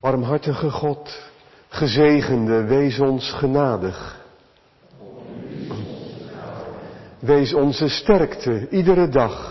Barmhartige God, gezegende, wees ons genadig. Wees onze sterkte iedere dag.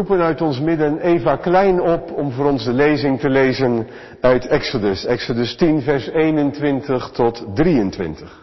roepen uit ons midden Eva Klein op om voor ons de lezing te lezen uit Exodus. Exodus 10, vers 21 tot 23.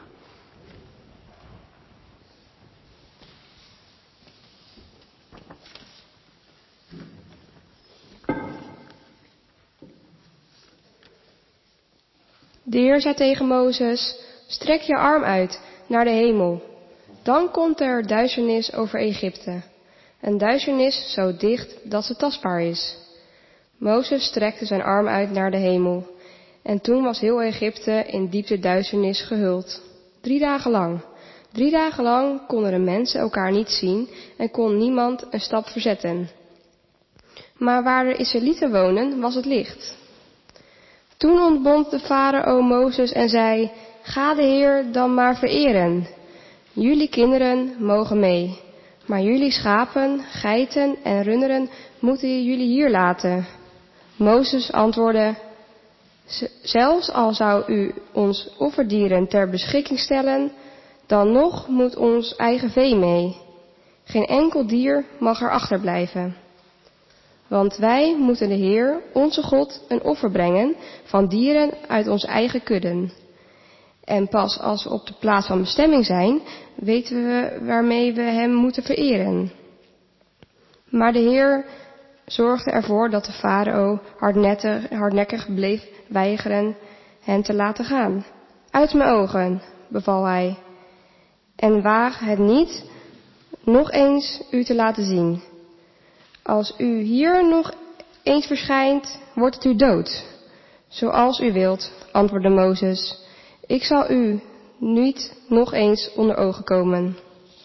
De Heer zei tegen Mozes, strek je arm uit naar de hemel. Dan komt er duisternis over Egypte. Een duisternis zo dicht dat ze tastbaar is. Mozes strekte zijn arm uit naar de hemel. En toen was heel Egypte in diepte duisternis gehuld. 3 dagen lang. 3 dagen lang konden de mensen elkaar niet zien en kon niemand een stap verzetten. Maar waar de Israëlieten wonen, was het licht. Toen ontbond de farao Mozes en zei, ga de Heer dan maar vereren. Jullie kinderen mogen mee, maar jullie schapen, geiten en runderen moeten jullie hier laten. Mozes antwoordde, zelfs al zou u ons offerdieren ter beschikking stellen, dan nog moet ons eigen vee mee. Geen enkel dier mag er achterblijven. Want wij moeten de Heer, onze God, een offer brengen van dieren uit onze eigen kudden. En pas als we op de plaats van bestemming zijn, weten we waarmee we hem moeten vereren. Maar de Heer zorgde ervoor dat de farao hardnekkig bleef weigeren hen te laten gaan. Uit mijn ogen, beval hij, en waag het niet nog eens u te laten zien. Als u hier nog eens verschijnt, wordt het u dood. Zoals u wilt, antwoordde Mozes. Ik zal u niet nog eens onder ogen komen.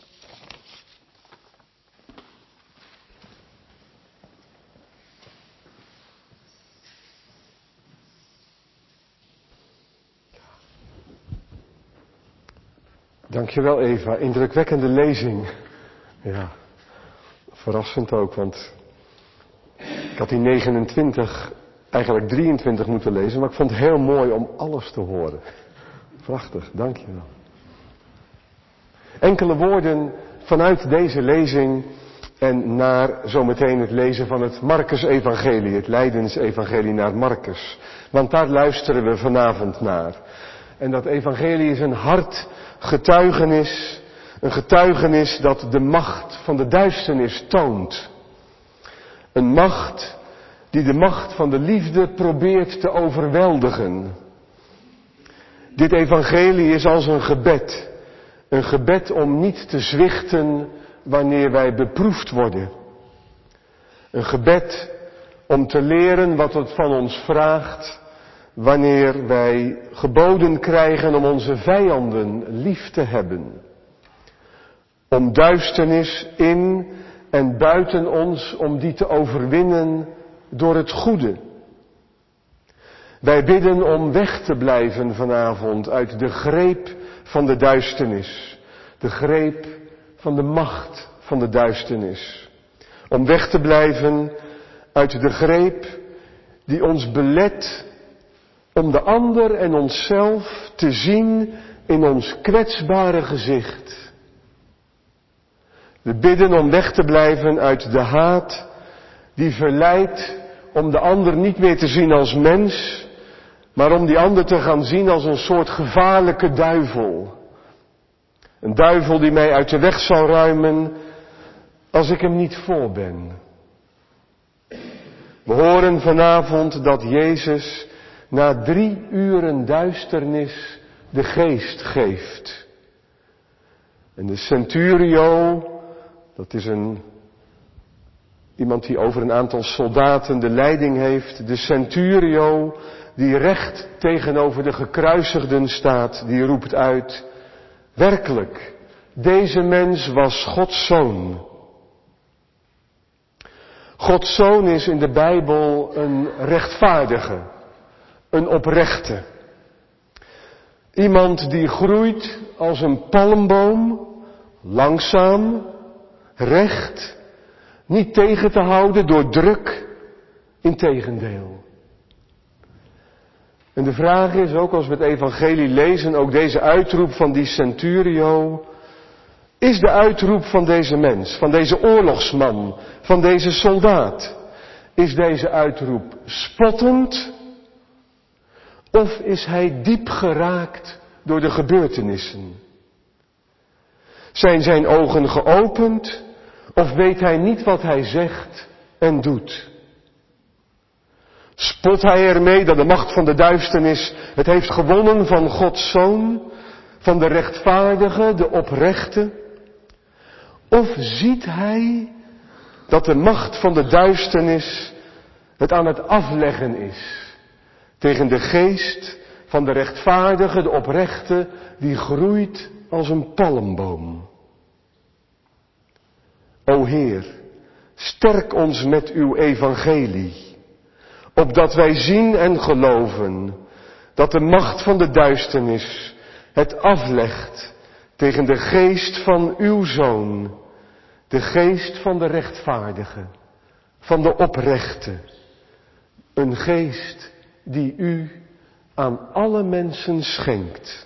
Dankjewel Eva, indrukwekkende lezing. Ja, verrassend ook, want ik had die 29, eigenlijk 23 moeten lezen, maar ik vond het heel mooi om alles te horen. Prachtig, dankjewel. Enkele woorden vanuit deze lezing en naar zometeen het lezen van het Marcus-evangelie, het Lijdensevangelie naar Marcus. Want daar luisteren we vanavond naar. En dat evangelie is een hard getuigenis, een getuigenis dat de macht van de duisternis toont. Een macht die de macht van de liefde probeert te overweldigen. Dit evangelie is als een gebed. Een gebed om niet te zwichten wanneer wij beproefd worden. Een gebed om te leren wat het van ons vraagt wanneer wij geboden krijgen om onze vijanden lief te hebben. Om duisternis in en buiten ons, om die te overwinnen door het goede. Wij bidden om weg te blijven vanavond uit de greep van de duisternis. De greep van de macht van de duisternis. Om weg te blijven uit de greep die ons belet om de ander en onszelf te zien in ons kwetsbare gezicht. We bidden om weg te blijven uit de haat die verleidt om de ander niet meer te zien als mens, maar om die ander te gaan zien als een soort gevaarlijke duivel. Een duivel die mij uit de weg zal ruimen als ik hem niet voor ben. We horen vanavond dat Jezus na 3 uren duisternis de geest geeft. En de centurio, dat is iemand die over een aantal soldaten de leiding heeft. De centurio die recht tegenover de gekruisigden staat, die roept uit, werkelijk, deze mens was Gods zoon. Gods zoon is in de Bijbel een rechtvaardige, een oprechte. Iemand die groeit als een palmboom, langzaam, recht, niet tegen te houden door druk, integendeel. En de vraag is ook als we het evangelie lezen, ook deze uitroep van die centurio, Is de uitroep van deze mens, van deze oorlogsman, van deze soldaat, is deze uitroep spottend? Of is hij diep geraakt door de gebeurtenissen? Zijn zijn ogen geopend? Of weet hij niet wat hij zegt en doet? Spot hij ermee dat de macht van de duisternis het heeft gewonnen van Gods Zoon, van de rechtvaardige, de oprechte? Of ziet hij dat de macht van de duisternis het aan het afleggen is tegen de geest van de rechtvaardige, de oprechte, die groeit als een palmboom? O Heer, sterk ons met uw evangelie, opdat wij zien en geloven dat de macht van de duisternis het aflegt tegen de geest van uw Zoon, de geest van de rechtvaardige, van de oprechte, een geest die u aan alle mensen schenkt.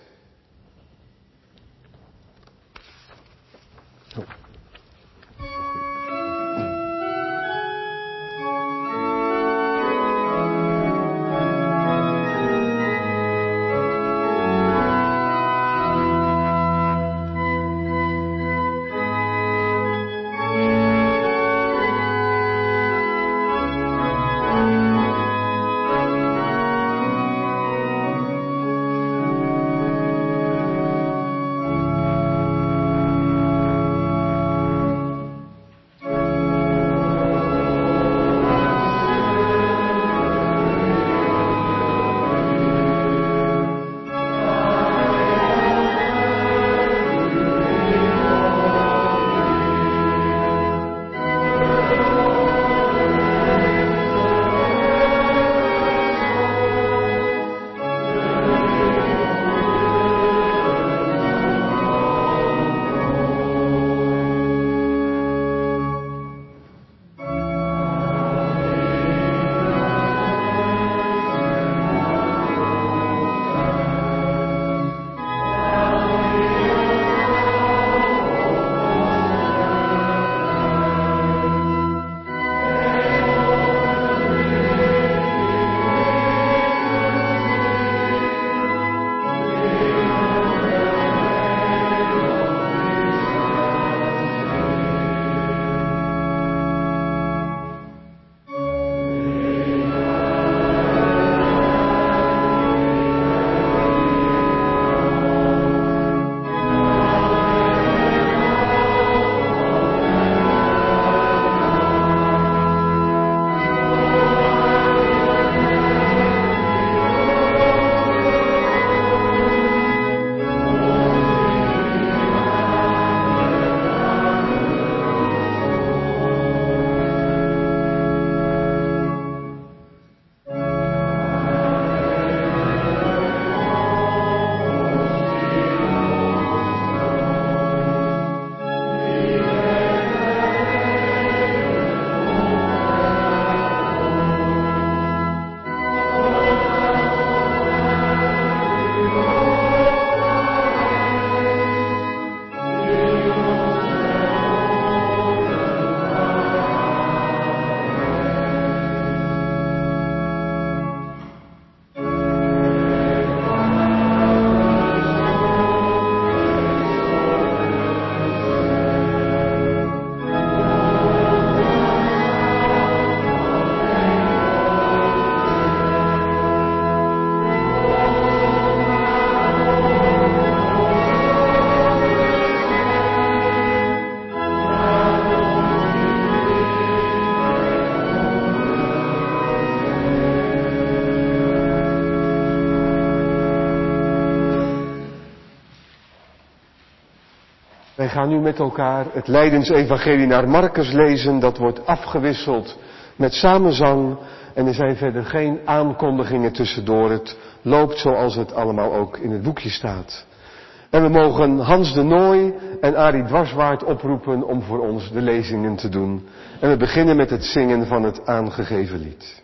Wij gaan nu met elkaar het Lijdensevangelie naar Marcus lezen. Dat wordt afgewisseld met samenzang. En er zijn verder geen aankondigingen tussendoor. Het loopt zoals het allemaal ook in het boekje staat. En we mogen Hans de Nooy en Arie Dwarswaard oproepen om voor ons de lezingen te doen. En we beginnen met het zingen van het aangegeven lied.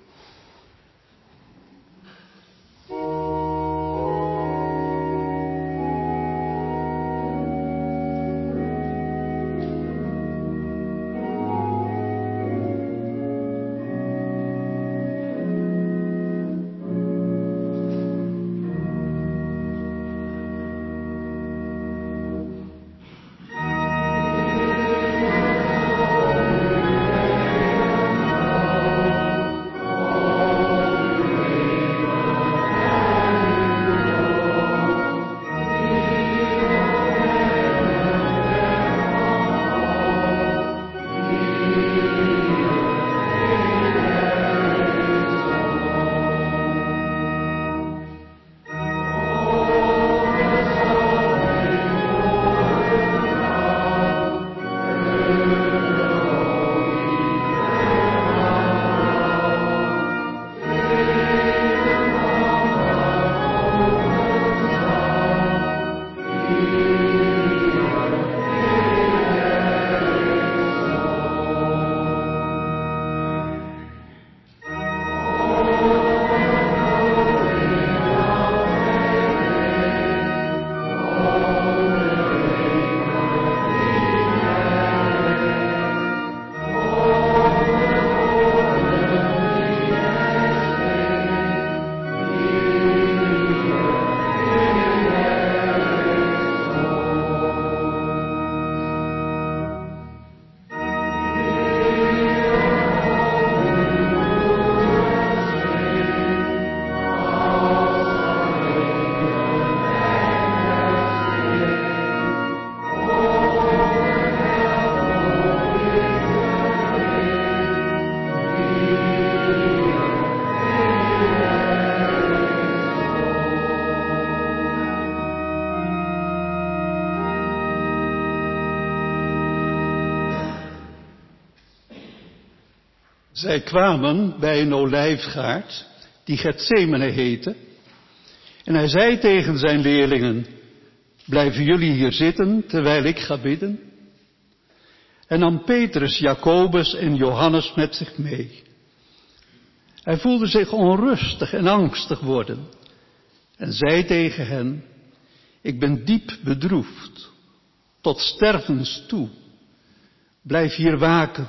Zij kwamen bij een olijfgaard die Getsemane heette. En hij zei tegen zijn leerlingen: blijven jullie hier zitten terwijl ik ga bidden? En nam Petrus, Jacobus en Johannes met zich mee. Hij voelde zich onrustig en angstig worden. En zei tegen hen: ik ben diep bedroefd, tot stervens toe. Blijf hier waken.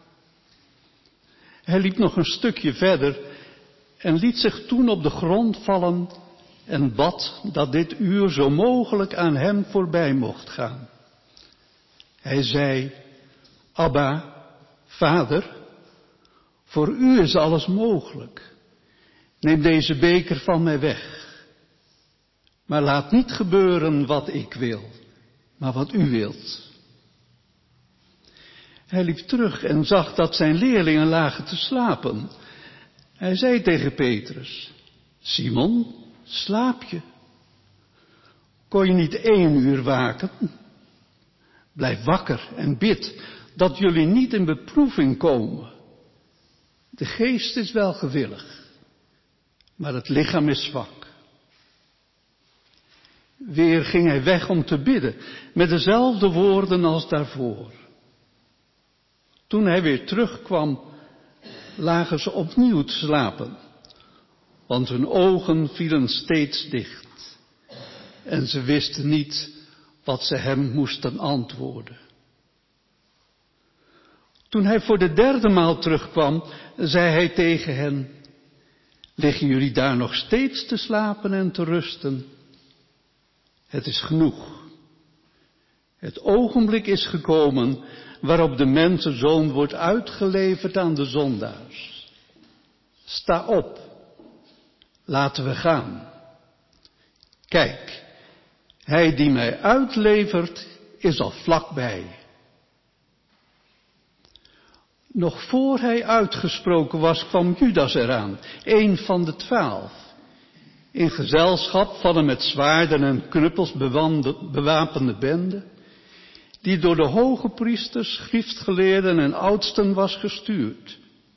Hij liep nog een stukje verder en liet zich toen op de grond vallen en bad dat dit uur zo mogelijk aan hem voorbij mocht gaan. Hij zei: Abba, Vader, voor u is alles mogelijk. Neem deze beker van mij weg. Maar laat niet gebeuren wat ik wil, maar wat u wilt. Hij liep terug en zag dat zijn leerlingen lagen te slapen. Hij zei tegen Petrus: Simon, slaap je? Kon je niet 1 uur waken? Blijf wakker en bid dat jullie niet in beproeving komen. De geest is wel gewillig, maar het lichaam is zwak. Weer ging hij weg om te bidden, met dezelfde woorden als daarvoor. Toen hij weer terugkwam, lagen ze opnieuw te slapen, want hun ogen vielen steeds dicht. En ze wisten niet wat ze hem moesten antwoorden. Toen hij voor de 3e maal terugkwam, zei hij tegen hen: liggen jullie daar nog steeds te slapen en te rusten? Het is genoeg. Het ogenblik is gekomen waarop de mensenzoon wordt uitgeleverd aan de zondaars. Sta op, laten we gaan. Kijk, hij die mij uitlevert is al vlakbij. Nog voor hij uitgesproken was, kwam Judas eraan, 1 van de 12. In gezelschap van een met zwaarden en knuppels bewapende bende, die door de hoge priesters, schriftgeleerden en oudsten was gestuurd.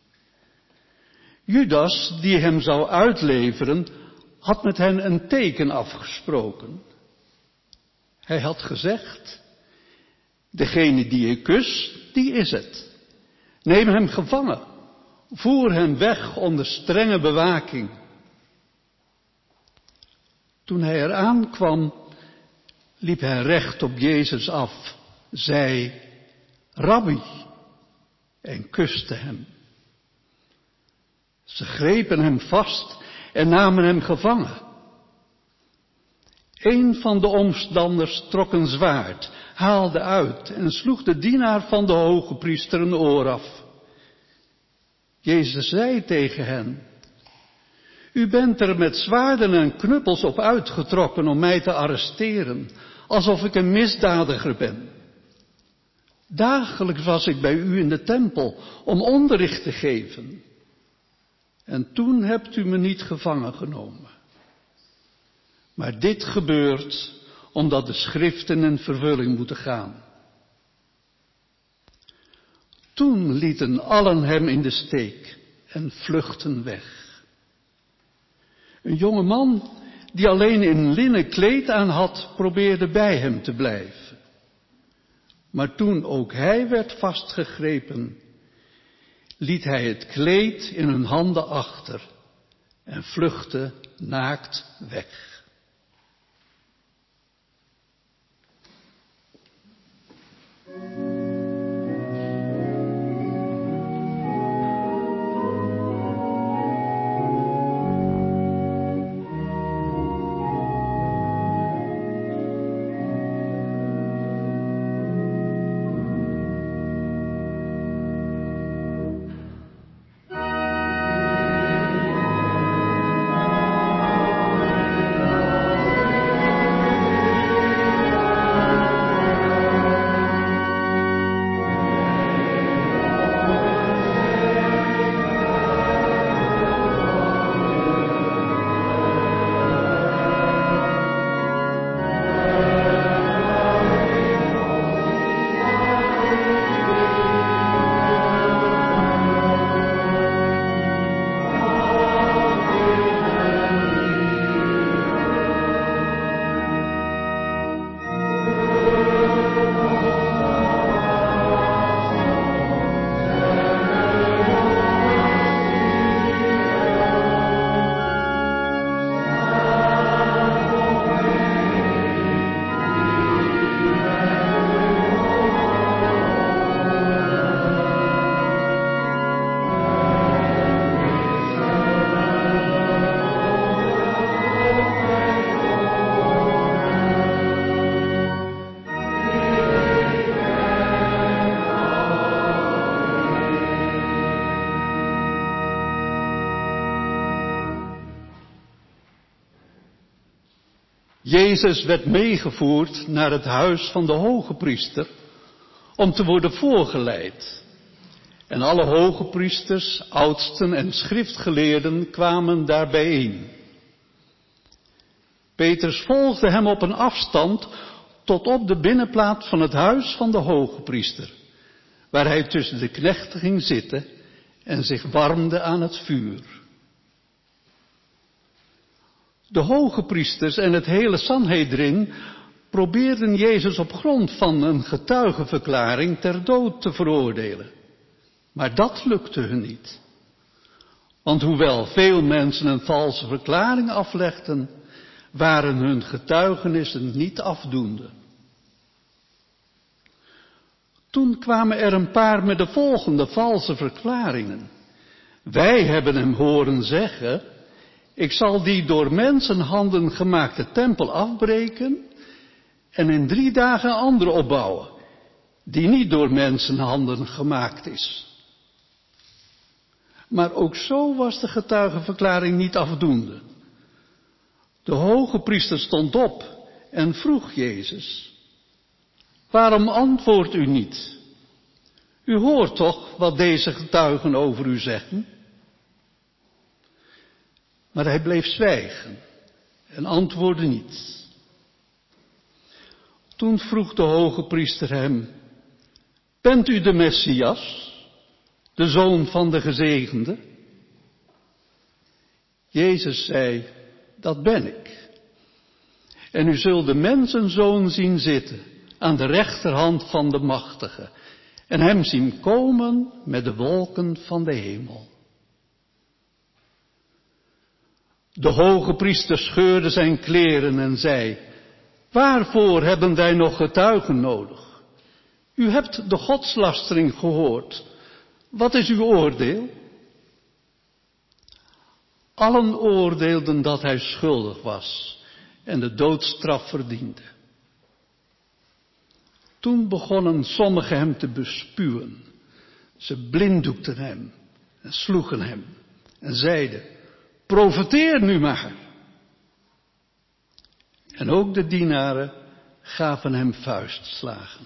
Judas, die hem zou uitleveren, had met hen een teken afgesproken. Hij had gezegd: degene die ik kus, die is het. Neem hem gevangen, voer hem weg onder strenge bewaking. Toen hij eraan kwam, liep hij recht op Jezus af, zei: Rabbi, en kuste hem. Ze grepen hem vast en namen hem gevangen. Een van de omstanders trok een zwaard, haalde uit en sloeg de dienaar van de hoge priester een oor af. Jezus zei tegen hen: u bent er met zwaarden en knuppels op uitgetrokken om mij te arresteren, alsof ik een misdadiger ben. Dagelijks was ik bij u in de tempel om onderricht te geven. En toen hebt u me niet gevangen genomen. Maar dit gebeurt omdat de schriften in vervulling moeten gaan. Toen lieten allen hem in de steek en vluchtten weg. Een jonge man die alleen een linnen kleed aan had, probeerde bij hem te blijven. Maar toen ook hij werd vastgegrepen, liet hij het kleed in hun handen achter en vluchtte naakt weg. Jezus werd meegevoerd naar het huis van de hoge priester om te worden voorgeleid. En alle hoge priesters, oudsten en schriftgeleerden kwamen daar bijeen. Petrus volgde hem op een afstand tot op de binnenplaats van het huis van de hoge priester, waar hij tussen de knechten ging zitten en zich warmde aan het vuur. De hoge priesters en het hele Sanhedrin probeerden Jezus op grond van een getuigenverklaring ter dood te veroordelen. Maar dat lukte hun niet. Want hoewel veel mensen een valse verklaring aflegden, waren hun getuigenissen niet afdoende. Toen kwamen er een paar met de volgende valse verklaringen. Wij hebben hem horen zeggen: ik zal die door mensenhanden gemaakte tempel afbreken en in 3 dagen een andere opbouwen, die niet door mensenhanden gemaakt is. Maar ook zo was de getuigenverklaring niet afdoende. De hoge priester stond op en vroeg Jezus: waarom antwoordt u niet? U hoort toch wat deze getuigen over u zeggen? Maar hij bleef zwijgen en antwoordde niet. Toen vroeg de hoge priester hem: bent u de Messias, de zoon van de gezegende? Jezus zei: dat ben ik. En u zult de mensenzoon zien zitten aan de rechterhand van de machtige en hem zien komen met de wolken van de hemel. De hoge priester scheurde zijn kleren en zei: waarvoor hebben wij nog getuigen nodig? U hebt de godslastering gehoord. Wat is uw oordeel? Allen oordeelden dat hij schuldig was en de doodstraf verdiende. Toen begonnen sommigen hem te bespuwen. Ze blinddoekten hem en sloegen hem en zeiden: profeteer nu maar. En ook de dienaren gaven hem vuistslagen.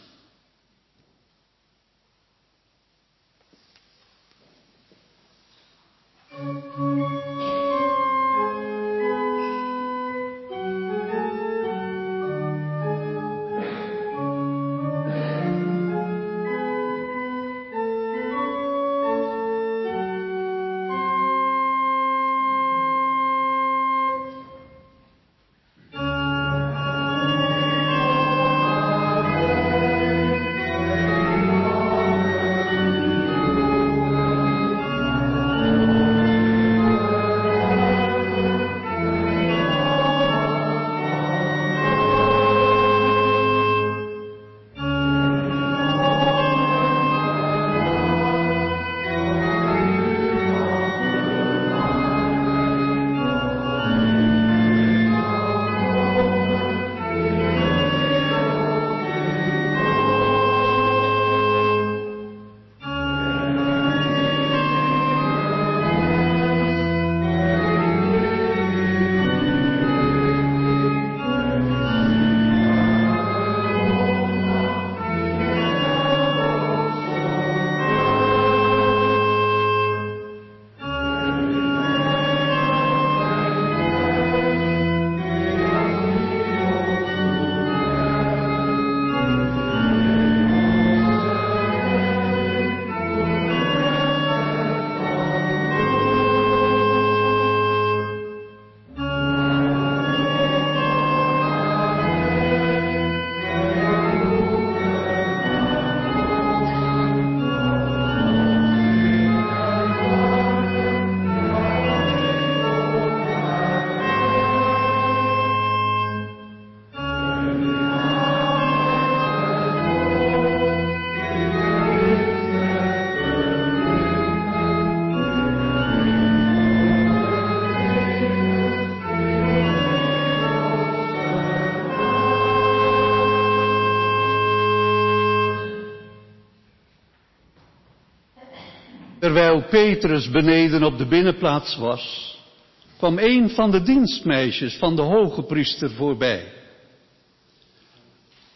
Terwijl Petrus beneden op de binnenplaats was, kwam een van de dienstmeisjes van de hoge priester voorbij.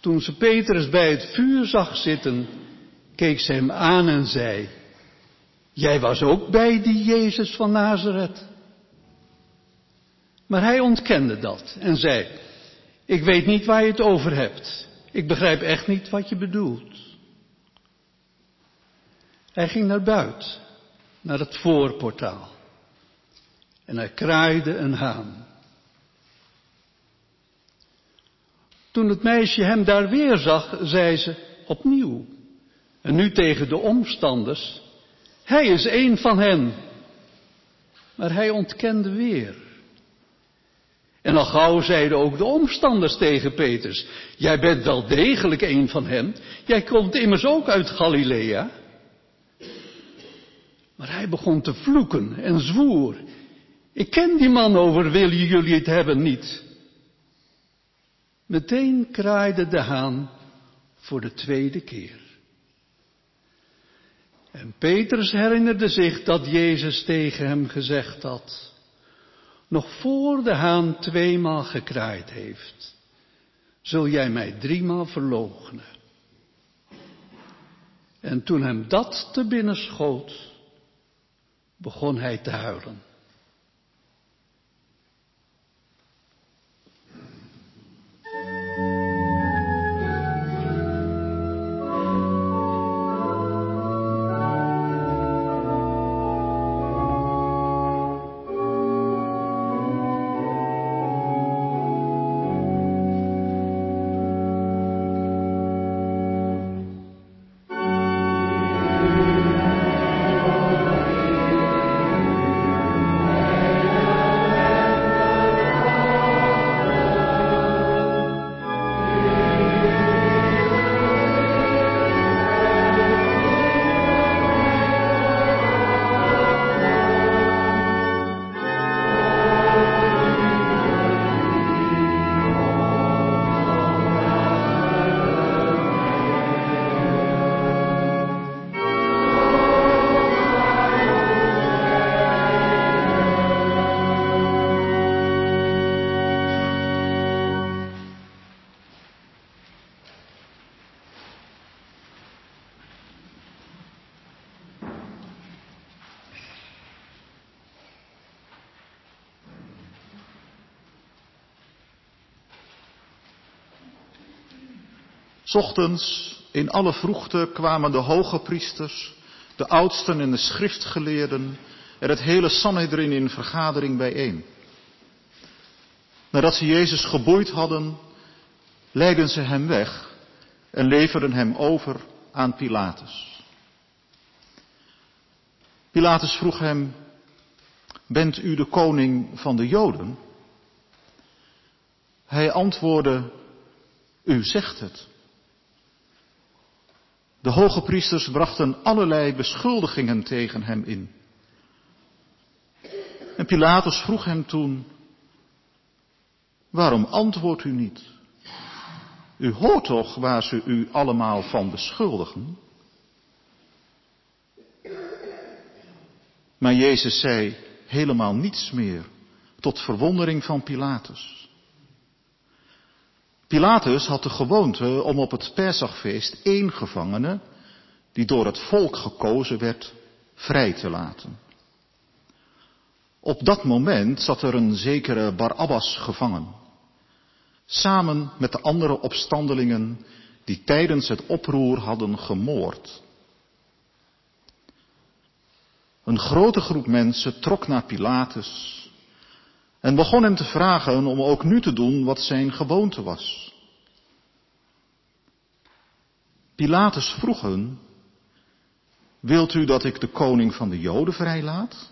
Toen ze Petrus bij het vuur zag zitten, keek ze hem aan en zei: jij was ook bij die Jezus van Nazareth. Maar hij ontkende dat en zei: ik weet niet waar je het over hebt. Ik begrijp echt niet wat je bedoelt. Hij ging naar buiten, naar het voorportaal. En hij kraaide een haan. Toen het meisje hem daar weer zag, zei ze opnieuw. En nu tegen de omstanders: hij is een van hen. Maar hij ontkende weer. En al gauw zeiden ook de omstanders tegen Petrus: jij bent wel degelijk een van hen. Jij komt immers ook uit Galilea. Maar hij begon te vloeken en zwoer: ik ken die man, over wie jullie het hebben niet. Meteen kraaide de haan voor de tweede keer. En Petrus herinnerde zich dat Jezus tegen hem gezegd had: nog voor de haan 2-maal gekraaid heeft, zul jij mij 3-maal verloochenen. En toen hem dat te binnen schoot, begon hij te huilen. Ochtends in alle vroegte kwamen de hoge priesters, de oudsten en de schriftgeleerden en het hele Sanhedrin in vergadering bijeen. Nadat ze Jezus geboeid hadden, leidden ze hem weg en leverden hem over aan Pilatus. Pilatus vroeg hem: bent u de koning van de Joden? Hij antwoordde: u zegt het. De hoge priesters brachten allerlei beschuldigingen tegen hem in. En Pilatus vroeg hem toen: waarom antwoordt u niet? U hoort toch waar ze u allemaal van beschuldigen? Maar Jezus zei helemaal niets meer, tot verwondering van Pilatus. Pilatus had de gewoonte om op het Pesachfeest 1 gevangene, die door het volk gekozen werd, vrij te laten. Op dat moment zat er een zekere Barabbas gevangen, samen met de andere opstandelingen die tijdens het oproer hadden gemoord. Een grote groep mensen trok naar Pilatus en begon hem te vragen om ook nu te doen wat zijn gewoonte was. Pilatus vroeg hen: wilt u dat ik de koning van de Joden vrijlaat?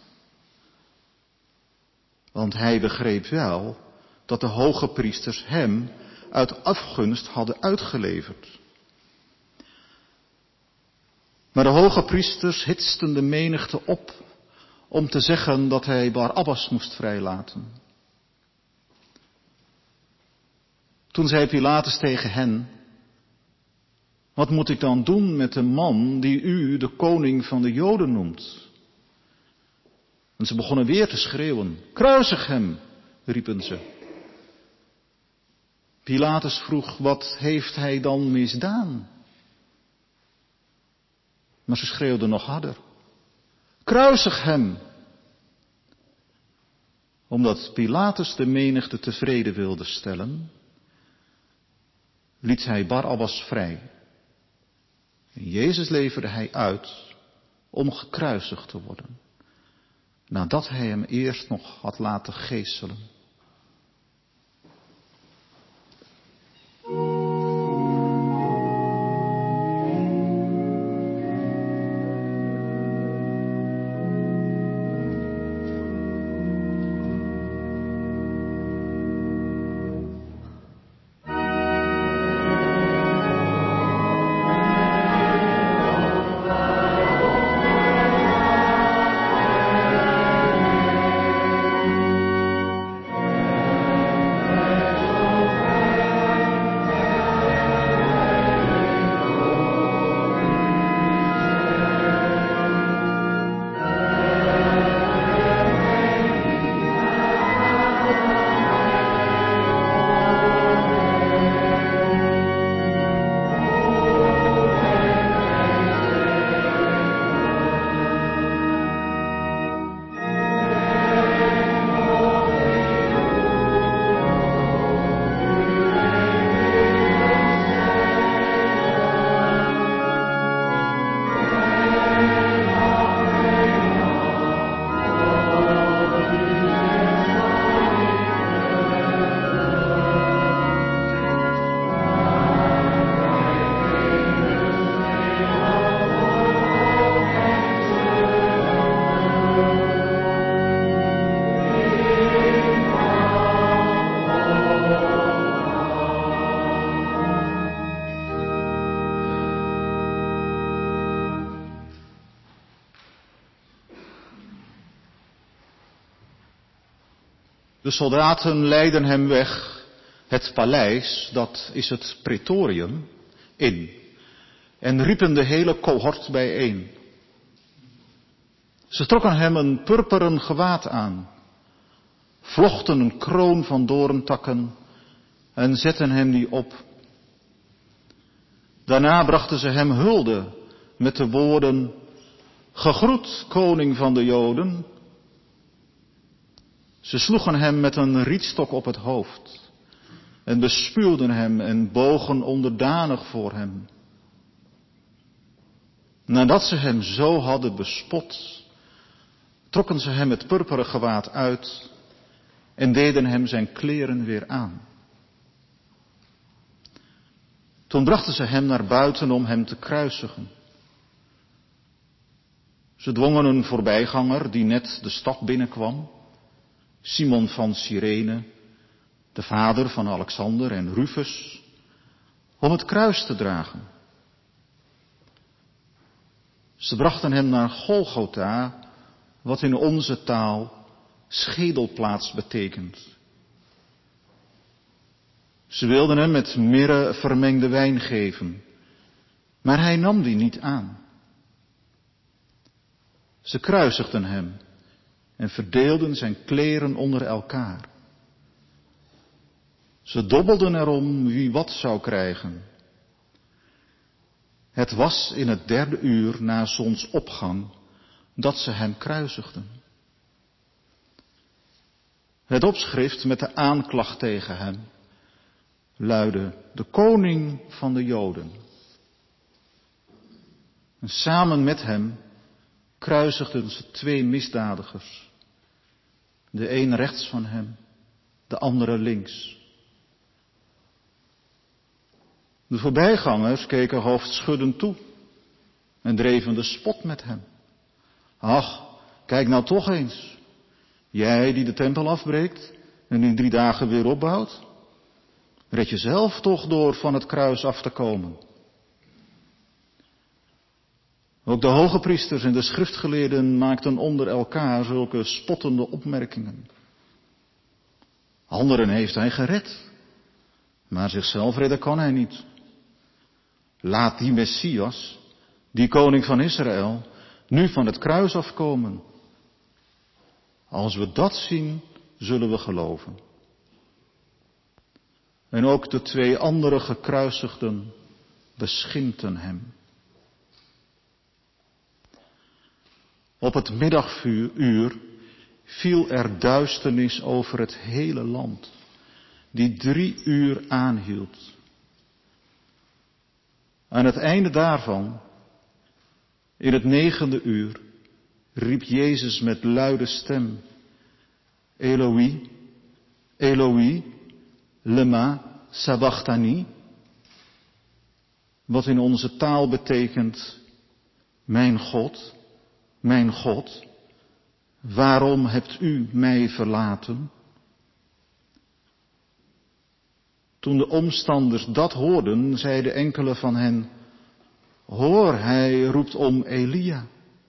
Want hij begreep wel dat de hoge priesters hem uit afgunst hadden uitgeleverd. Maar de hoge priesters hitsten de menigte op om te zeggen dat hij Barabbas moest vrijlaten. Toen zei Pilatus tegen hen: wat moet ik dan doen met de man die u de koning van de Joden noemt? En ze begonnen weer te schreeuwen: kruisig hem, riepen ze. Pilatus vroeg, wat heeft hij dan misdaan? Maar ze schreeuwden nog harder. Kruisig hem! Omdat Pilatus de menigte tevreden wilde stellen, liet hij Barabbas vrij. En Jezus leverde hij uit om gekruisigd te worden, nadat hij hem eerst nog had laten geeselen. De soldaten leidden hem weg het paleis, dat is het Praetorium, in en riepen de hele cohort bijeen. Ze trokken hem een purperen gewaad aan, vlochten een kroon van doorntakken en zetten hem die op. Daarna brachten ze hem hulde met de woorden, gegroet, koning van de Joden. Ze sloegen hem met een rietstok op het hoofd en bespuwden hem en bogen onderdanig voor hem. Nadat ze hem zo hadden bespot, trokken ze hem het purperen gewaad uit en deden hem zijn kleren weer aan. Toen brachten ze hem naar buiten om hem te kruisigen. Ze dwongen een voorbijganger die net de stad binnenkwam, Simon van Cyrene, de vader van Alexander en Rufus, om het kruis te dragen. Ze brachten hem naar Golgotha, wat in onze taal schedelplaats betekent. Ze wilden hem met mirre vermengde wijn geven, maar hij nam die niet aan. Ze kruisigden hem en verdeelden zijn kleren onder elkaar. Ze dobbelden erom wie wat zou krijgen. Het was in het 3e uur na zonsopgang dat ze hem kruisigden. Het opschrift met de aanklacht tegen hem luidde: de koning van de Joden. En samen met hem kruisigden ze 2 misdadigers. De een rechts van hem, de andere links. De voorbijgangers keken hoofdschuddend toe en dreven de spot met hem. Ach, kijk nou toch eens. Jij die de tempel afbreekt en in 3 dagen weer opbouwt. Red jezelf toch door van het kruis af te komen. Ook de hoge priesters en de schriftgeleerden maakten onder elkaar zulke spottende opmerkingen. Anderen heeft hij gered, maar zichzelf redden kan hij niet. Laat die Messias, die koning van Israël, nu van het kruis afkomen. Als we dat zien, zullen we geloven. En ook de 2 andere gekruisigden beschimpten hem. Op het middaguur viel er duisternis over het hele land, die 3 uur aanhield. Aan het einde daarvan, in het 9e uur, riep Jezus met luide stem: Eloi, Eloi, lema sabachthani. Wat in onze taal betekent: mijn God, waarom hebt u mij verlaten? Toen de omstanders dat hoorden, zeiden enkele van hen: hoor, hij roept om Elia.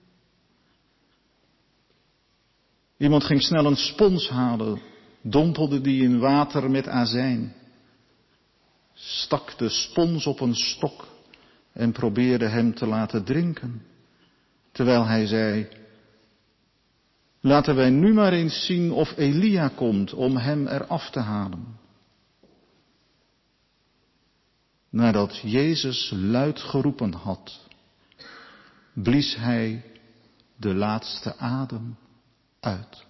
Iemand ging snel een spons halen, dompelde die in water met azijn, stak de spons op een stok en probeerde hem te laten drinken, terwijl hij zei: laten wij nu maar eens zien of Elia komt om hem eraf te halen. Nadat Jezus luid geroepen had, blies hij de laatste adem uit.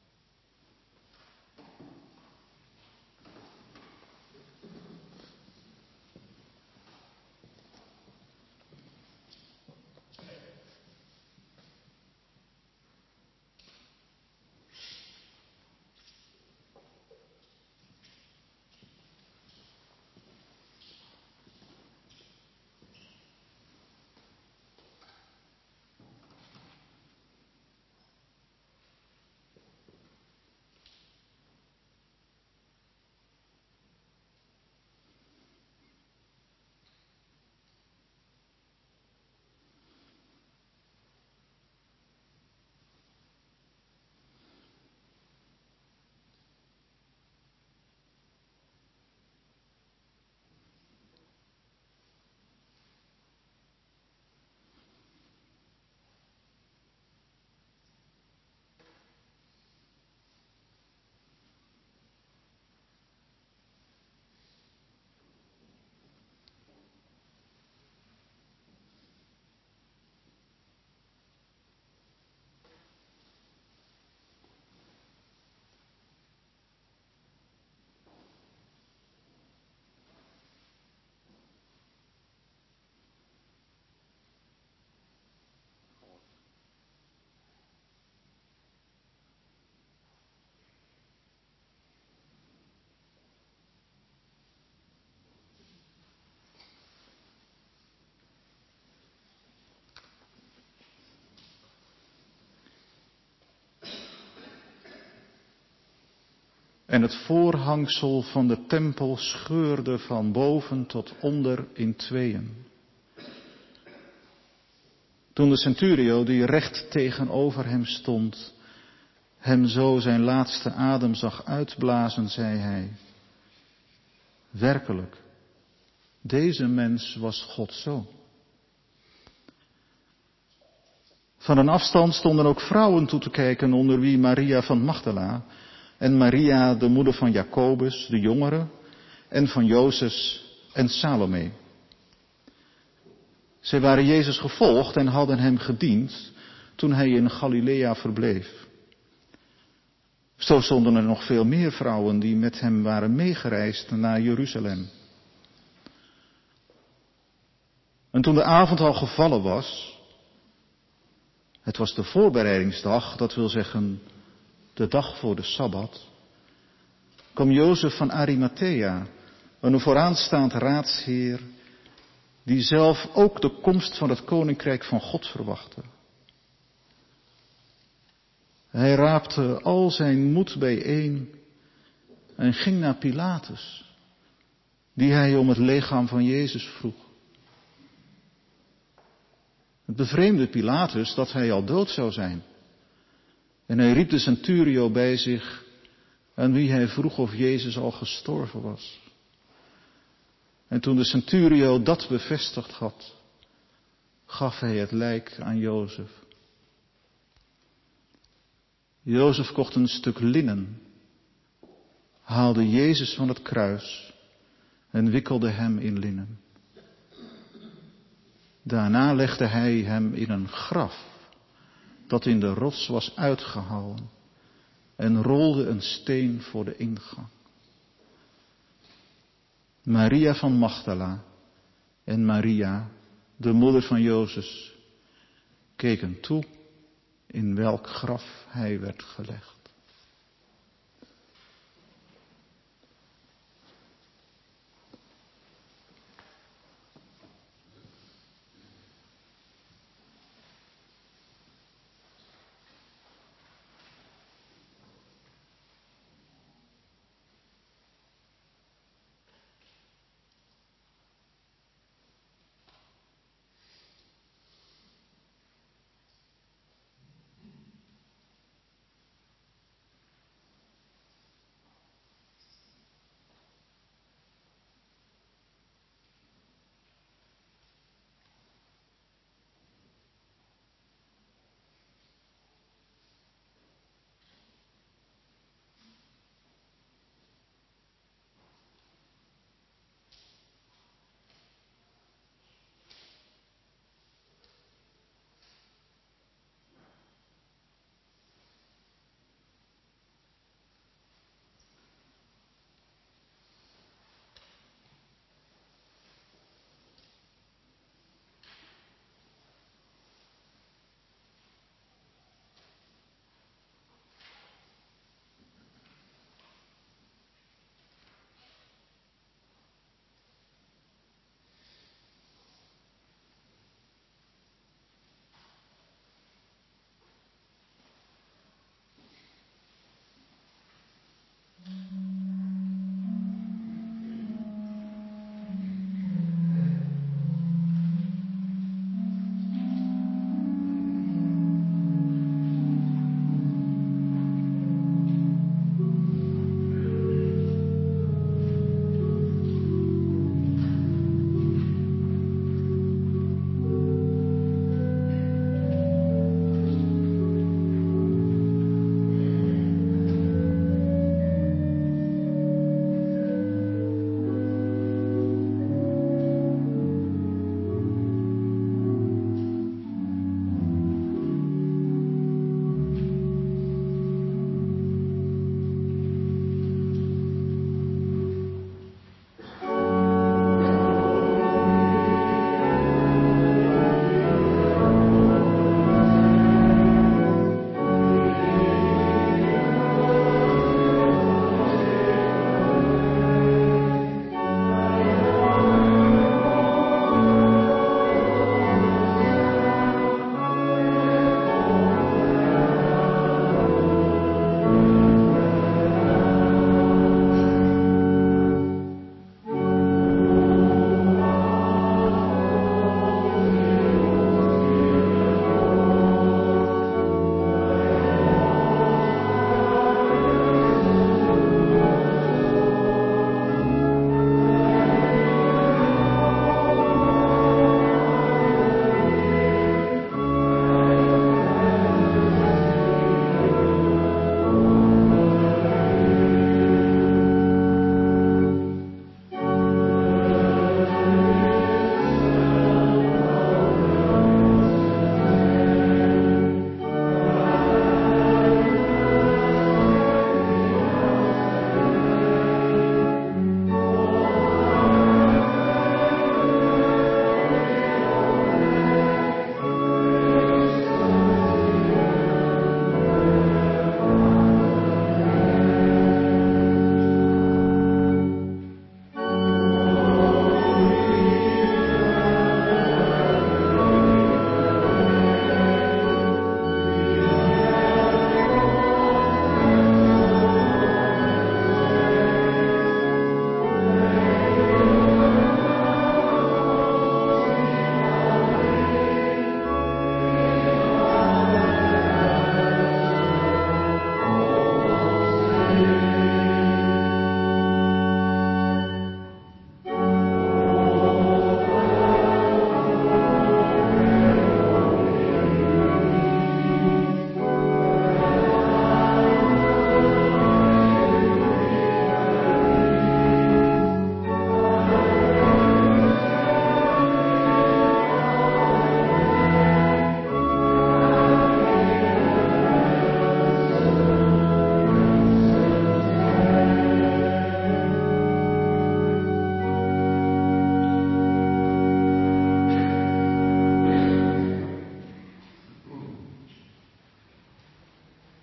En het voorhangsel van de tempel scheurde van boven tot onder in tweeën. Toen de centurio, die recht tegenover hem stond, hem zo zijn laatste adem zag uitblazen, zei hij: werkelijk, deze mens was Gods zoon. Van een afstand stonden ook vrouwen toe te kijken, onder wie Maria van Magdala en Maria, de moeder van Jacobus, de jongere, en van Jozef en Salome. Zij waren Jezus gevolgd en hadden hem gediend toen hij in Galilea verbleef. Zo stonden er nog veel meer vrouwen die met hem waren meegereisd naar Jeruzalem. En toen de avond al gevallen was, het was de voorbereidingsdag, dat wil zeggen de dag voor de Sabbat, kwam Jozef van Arimathea, een vooraanstaand raadsheer, die zelf ook de komst van het koninkrijk van God verwachtte. Hij raapte al zijn moed bijeen en ging naar Pilatus, die hij om het lichaam van Jezus vroeg. Het bevreemde Pilatus dat hij al dood zou zijn. En hij riep de centurio bij zich, aan wie hij vroeg of Jezus al gestorven was. En toen de centurio dat bevestigd had, gaf hij het lijk aan Jozef. Jozef kocht een stuk linnen, haalde Jezus van het kruis en wikkelde hem in linnen. Daarna legde hij hem in een graf dat in de rots was uitgehouwen en rolde een steen voor de ingang. Maria van Magdala en Maria, de moeder van Jozef, keken toe in welk graf hij werd gelegd.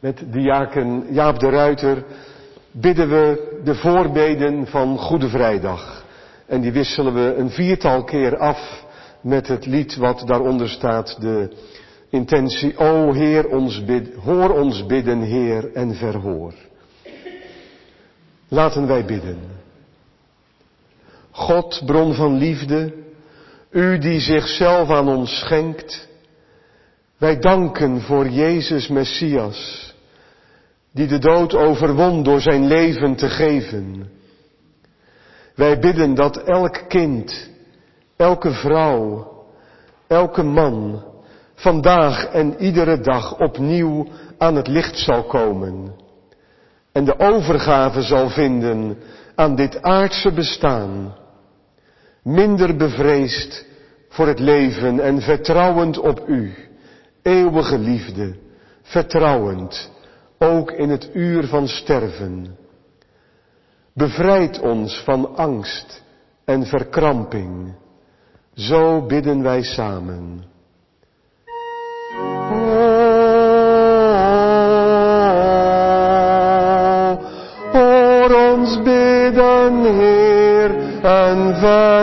Met diaken Jaap de Ruiter bidden we de voorbeden van Goede Vrijdag. En die wisselen we een 4-tal keer af met het lied wat daaronder staat, de intentie, O Heer, hoor ons bidden, Heer, en verhoor. Laten wij bidden. God, bron van liefde, U die zichzelf aan ons schenkt, wij danken voor Jezus Messias, die de dood overwon door zijn leven te geven. Wij bidden dat elk kind, elke vrouw, elke man vandaag en iedere dag opnieuw aan het licht zal komen en de overgave zal vinden aan dit aardse bestaan, minder bevreesd voor het leven en vertrouwend op U, eeuwige liefde, vertrouwend, ook in het uur van sterven. Bevrijd ons van angst en verkramping. Zo bidden wij samen. Hoor ons bidden, Heer, en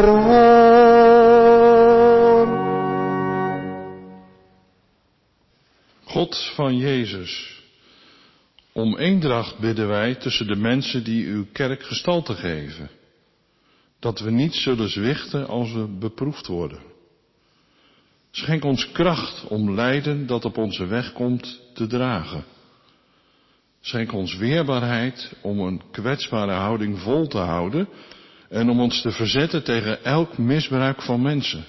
verhoor. God van Jezus, om eendracht bidden wij tussen de mensen die uw kerk gestalte geven, dat we niet zullen zwichten als we beproefd worden. Schenk ons kracht om lijden dat op onze weg komt te dragen. Schenk ons weerbaarheid om een kwetsbare houding vol te houden en om ons te verzetten tegen elk misbruik van mensen.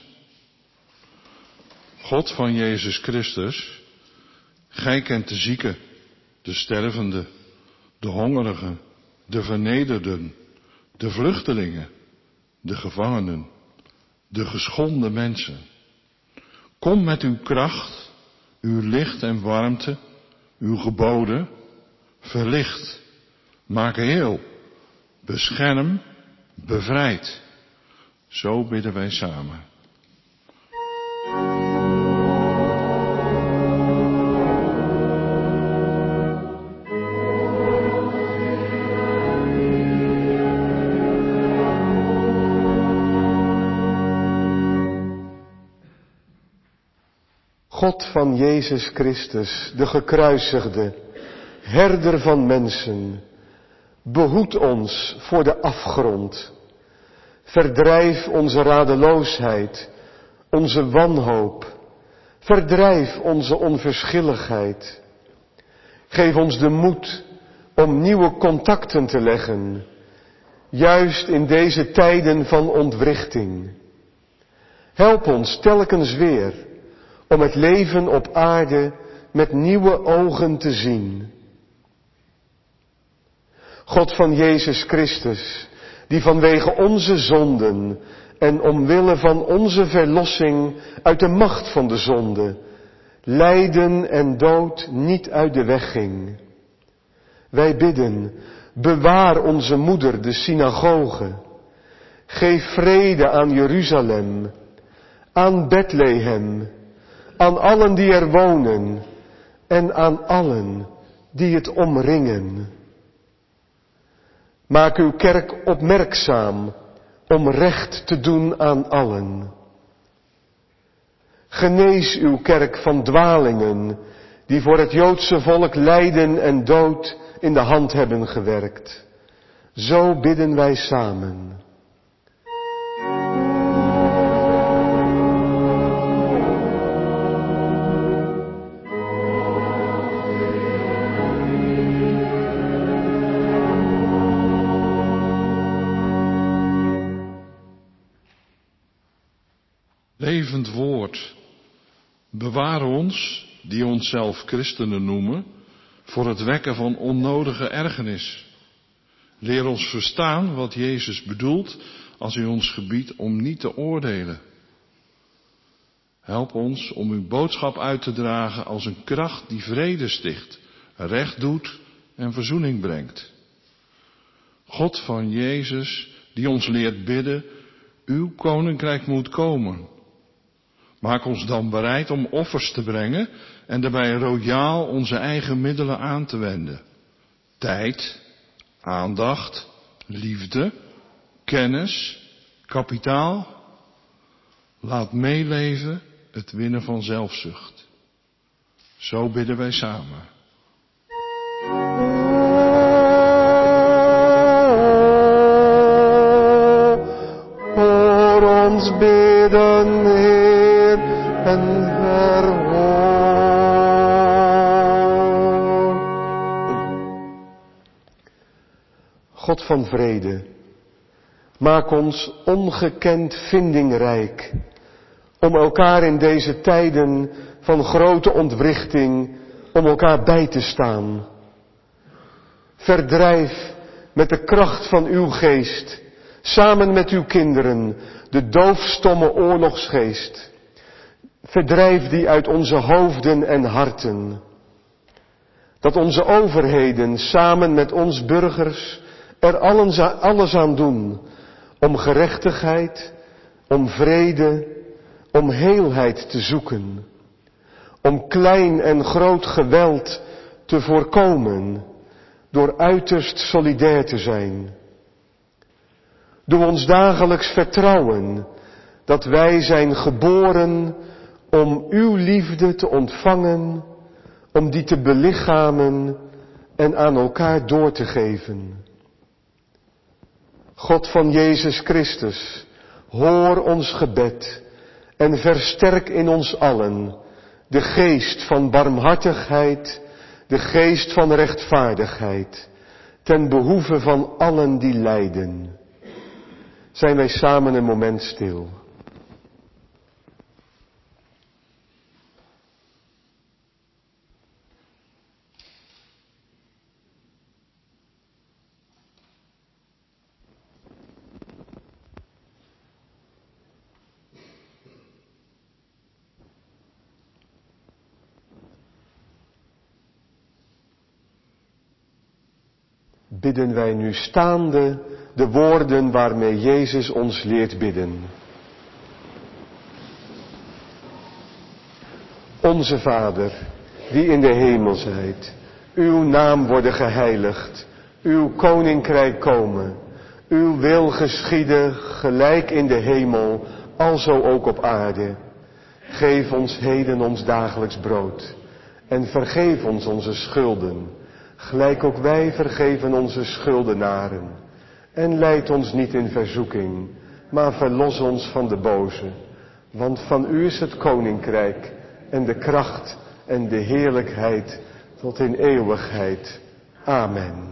God van Jezus Christus, Gij kent de zieken, de stervenden, de hongerigen, de vernederden, de vluchtelingen, de gevangenen, de geschonden mensen. Kom met uw kracht, uw licht en warmte, uw geboden, verlicht, maak heel, bescherm, bevrijd. Zo bidden wij samen. God van Jezus Christus, de gekruisigde, herder van mensen, behoed ons voor de afgrond. Verdrijf onze radeloosheid, onze wanhoop. Verdrijf onze onverschilligheid. Geef ons de moed om nieuwe contacten te leggen, juist in deze tijden van ontwrichting. Help ons telkens weer om het leven op aarde met nieuwe ogen te zien. God van Jezus Christus, die vanwege onze zonden en omwille van onze verlossing uit de macht van de zonde, lijden en dood niet uit de weg ging. Wij bidden, bewaar onze moeder, de synagoge. Geef vrede aan Jeruzalem, aan Bethlehem, aan allen die er wonen en aan allen die het omringen. Maak uw kerk opmerkzaam om recht te doen aan allen. Genees uw kerk van dwalingen die voor het Joodse volk lijden en dood in de hand hebben gewerkt. Zo bidden wij samen. Levend woord, bewaar ons, die onszelf christenen noemen, voor het wekken van onnodige ergernis. Leer ons verstaan wat Jezus bedoelt als hij ons gebiedt om niet te oordelen. Help ons om uw boodschap uit te dragen als een kracht die vrede sticht, recht doet en verzoening brengt. God van Jezus, die ons leert bidden, uw koninkrijk moet komen. Maak ons dan bereid om offers te brengen en daarbij royaal onze eigen middelen aan te wenden. Tijd, aandacht, liefde, kennis, kapitaal. Laat meeleven het winnen van zelfzucht. Zo bidden wij samen. Hoor ons bidden, Heer, en verhoor. God van vrede, maak ons ongekend vindingrijk, om elkaar in deze tijden van grote ontwrichting, om elkaar bij te staan. Verdrijf met de kracht van uw geest, samen met uw kinderen, de doofstomme oorlogsgeest. Verdrijf die uit onze hoofden en harten. Dat onze overheden samen met ons burgers er alles aan doen om gerechtigheid, om vrede, om heelheid te zoeken. Om klein en groot geweld te voorkomen door uiterst solidair te zijn. Doe ons dagelijks vertrouwen dat wij zijn geboren om uw liefde te ontvangen, om die te belichamen en aan elkaar door te geven. God van Jezus Christus, hoor ons gebed en versterk in ons allen de geest van barmhartigheid, de geest van rechtvaardigheid, ten behoeve van allen die lijden. Zijn wij samen een moment stil. Bidden wij nu staande de woorden waarmee Jezus ons leert bidden. Onze Vader, die in de hemel zijt, uw naam worden geheiligd, uw koninkrijk komen, uw wil geschieden gelijk in de hemel, alzo ook op aarde. Geef ons heden ons dagelijks brood en vergeef ons onze schulden, gelijk ook wij vergeven onze schuldenaren. En leid ons niet in verzoeking, maar verlos ons van de boze. Want van u is het koninkrijk en de kracht en de heerlijkheid tot in eeuwigheid. Amen.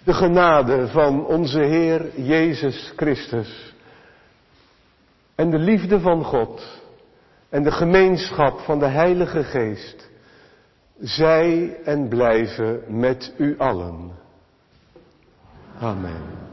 De genade van onze Heer Jezus Christus en de liefde van God en de gemeenschap van de Heilige Geest zij en blijven met u allen. Amen.